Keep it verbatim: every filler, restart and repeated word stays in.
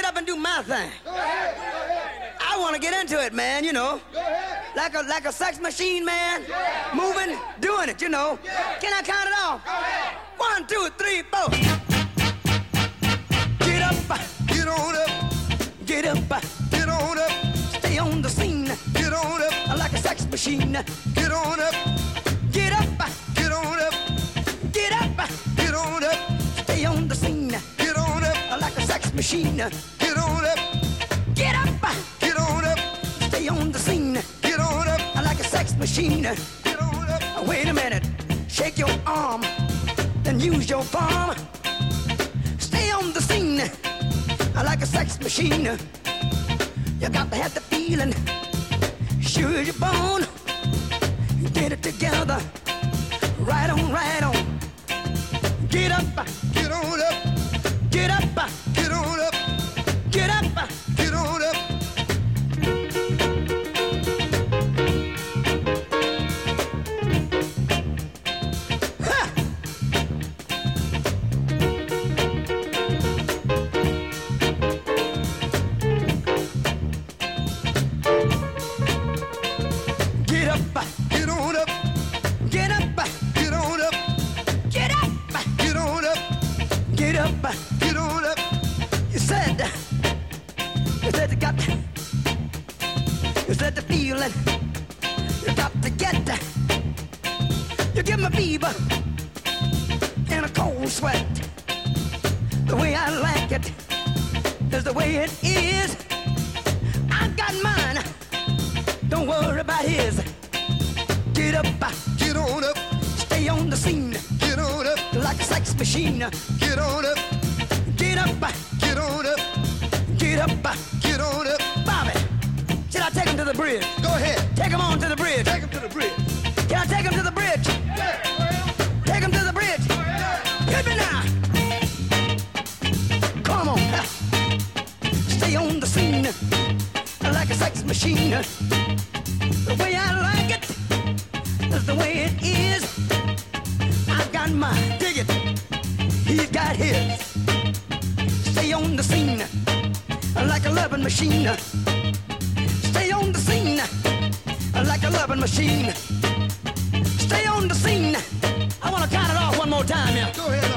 get up and do my thing. Go ahead. Go ahead. I want to get into it, man, you know. Go ahead. Like a like a sex machine, man. Yeah. Moving, doing it, you know. Yeah. Can I count it off? Go ahead. One, two, three, four. Get up, Get on up. get up, Get on up. stay on the scene. Get on up. Like a sex machine. Get on up. Get up, Get on up. get up, Get on up. stay on the scene. Get on up. Like a sex machine. Get on up. Get up, Get on up. stay on the scene. Get on up. Like a sex machine. Get on up. Wait a minute, shake your arm, then use your palm. Stay on the scene like a sex machine. You got to have the feeling, sure as you're born. Get it together, right on, right on. Get up, Get on up. get up, Get on up. get up. Get on up. Ha! Get up, Get on up. get up, Get on up. get up, Get on up. get up. Get on up. You said, you said you got, you said the feeling, you got to get, you give me fever and a cold sweat. The way I like it is the way it is. I got mine, don't worry about his. Get up, Get on up. stay on the scene Get on up. like a sex machine. Get on up. Get up, Get on up. get up. Get on up. Bobby, should I take him to the bridge? Go ahead. Take him on to the bridge. Take him to the bridge. Can I take him to the bridge? Take him to the bridge. Hit me now. Come on. Stay on the scene like a sex machine. The way I like it is the way it is. I got mine. Dig it. He's got his. Stay on the scene like a loving machine. Stay on the scene like a loving machine. Stay on the scene. I want to count it off one more time, yeah. Go ahead.